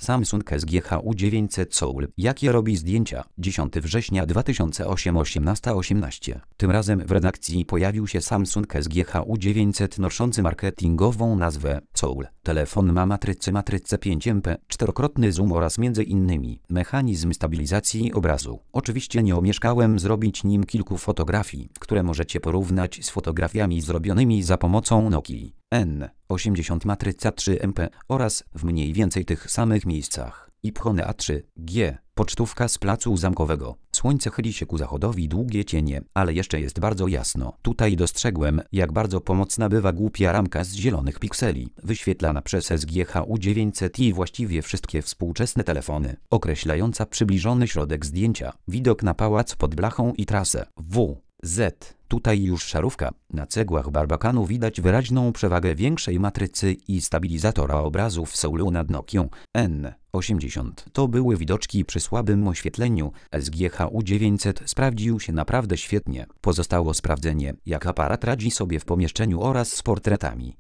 Samsung SGH-U 900 Soul. Jakie robi zdjęcia? 10 września 2008 18:18. Tym razem w redakcji pojawił się Samsung SGH-U 900 noszący marketingową nazwę Soul. Telefon ma matrycę 5MP, czterokrotny zoom oraz m.in. mechanizm stabilizacji obrazu. Oczywiście nie omieszkałem zrobić nim kilku fotografii, które możecie porównać z fotografiami zrobionymi za pomocą Nokii N80 matryca 3MP oraz w mniej więcej tych samych miejscach. iPhone A3G, pocztówka z placu Zamkowego. Słońce chyli się ku zachodowi, długie cienie, ale jeszcze jest bardzo jasno. Tutaj dostrzegłem, jak bardzo pomocna bywa głupia ramka z zielonych pikseli, wyświetlana przez SGH-U 900 i właściwie wszystkie współczesne telefony, określająca przybliżony środek zdjęcia, widok na pałac pod blachą i trasę W.Z. Tutaj już szarówka. Na cegłach barbakanu widać wyraźną przewagę większej matrycy i stabilizatora obrazu w Soulu nad Nokią N80. To były widoczki przy słabym oświetleniu. SGH-U 900 sprawdził się naprawdę świetnie. Pozostało sprawdzenie, jak aparat radzi sobie w pomieszczeniu oraz z portretami.